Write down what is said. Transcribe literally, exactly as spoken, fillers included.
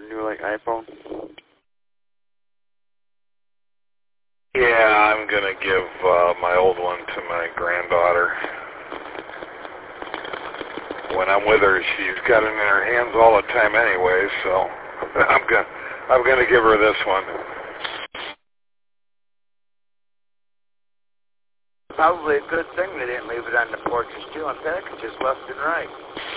new like iPhone? Yeah, I'm gonna give uh, my old one to my granddaughter. When I'm with her, she's got it in her hands all the time anyway, so I'm gonna I'm gonna give her this one. Probably a good thing they didn't leave it on the porches, stealing packages left and right.